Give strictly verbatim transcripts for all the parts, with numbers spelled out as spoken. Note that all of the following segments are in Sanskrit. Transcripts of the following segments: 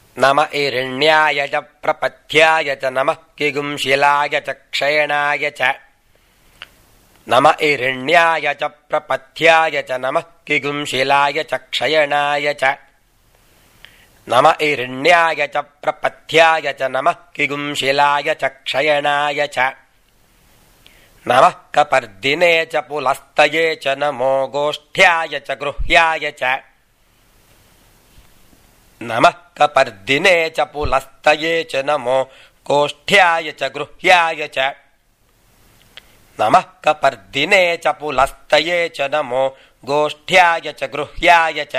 नम ईरिण्याय च प्रपथ्याय च नमः किगुंशिलाय च क्षयणाय च नम ईरिण्याय च प्रपथ्याय च नमः किगुंशिलाय च क्षयणाय च नम ईरिण्याय च प्रपथ्याय च नमः किगुंशिलाय च क्षयणाय च नमः कपर्दिने च पुलस्तये च नमो गोष्ठ्याय च गृह्याय च नमः कपर्दिने च पुलस्तये च नमो गोष्ठ्याय च गृह्याय च नमः कपर्दिने च पुलस्तये च नमो गोष्ठ्याय च गृह्याय च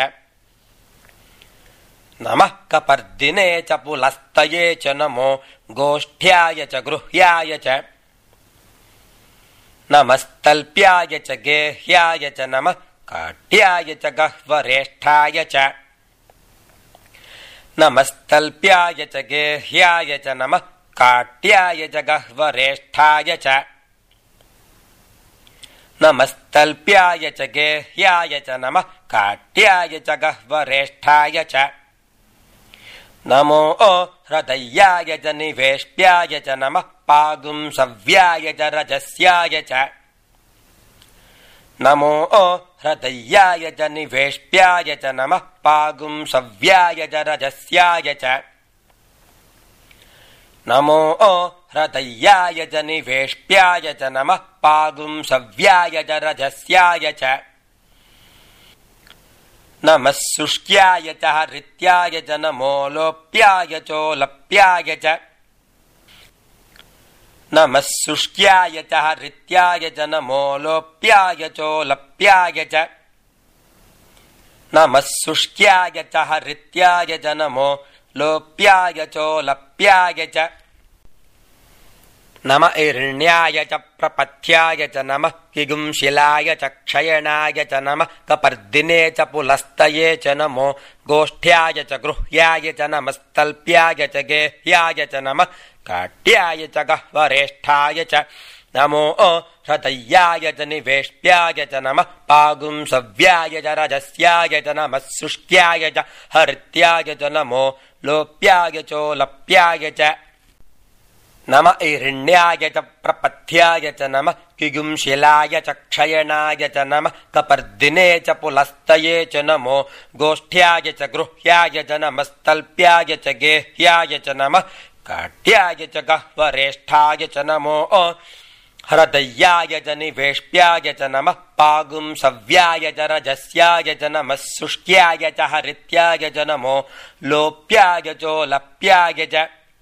नमः कपर्दिने च पुलस्तये च नमो गोष्ठ्याय च गृह्याय च नमस्तल्प्याय च गेह्याय च नमः काट्याय च गह्वरेष्ठाय च नमस्तल्प्याय च गेह्याय च नमः काट्याय च गह्वरेष्ठाय च नमस्तल्प्याय च गेह्याय च नमः काट्याय च गह्वरेष्ठाय च नमो हृदयाय च निवेश्याय च नमः पागुंसव्याय च रजस्याय च नमो हृदयाय च निवेश्याय च नमः पागुंसव्याय च रजस्याय च नमो हृदयाय च निवेश्याय च नमः पागुंसव्याय च रजस्याय च नमः शुष्क्याय च हरित्याय च नमो लोप्याय चोलप्याय च नमः शुष्क्याय च हरित्याय च नमो लोप्याय चोलप्याय च नमः शुष्क्याय च हरित्याय च नमो लोप्याय चोलप्याय च नम ईरिण्याय च प्रपथ्याय च नमः किगुंशिलाय च क्षयणाय च नमः कपर्दिने च पुलस्तये च नमो गोष्ठ्याय च गृह्याय च नमस्तल्प्याय च गेह्याय च नमः काट्याय च गह्वरेष्ठाय च नमो हृदयाय च निवेश्याय च नमः पागुंसव्याय च रजस्याय च नमः शुष्क्याय च हरित्याय च नमो लोप्याय चोलप्याय च नम ईरिण्याय च प्रपथ्याय च नमः किगुंशिलाय च क्षयणाय च नमः कपर्दिने च पुलस्तये च नमो गोष्ठ्याय च गृह्याय च नमस्तल्प्याय च गेह्याय च नमः काट्याय च गह्वरेष्ठाय च नमो हृदयाय च निवेश्याय च नमः पागुंसव्याय च रजस्याय च नमः शुष्क्याय च हरित्याय च नमो लोप्याय चोलप्याय च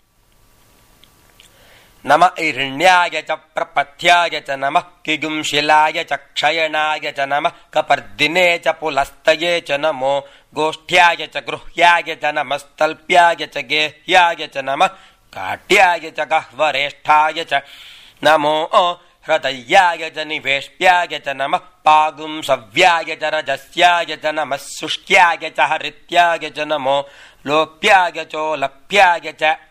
नम ईरिण्याय च प्रपथ्याय च नमः किगुंशिलाय च क्षयणाय च नमः कपर्दिने च पुलस्तये च नमो गोष्ठ्याय च गृह्याय च नमस्तल्प्याय च गेह्याय च नमः काट्याय च गह्वरेष्ठाय च नमो हृदयाय च निवेश्याय च नमः पागुंसव्याय च रजस्याय च नमः शुष्क्याय च हरित्याय च नमो लोप्याय चोलप्याय च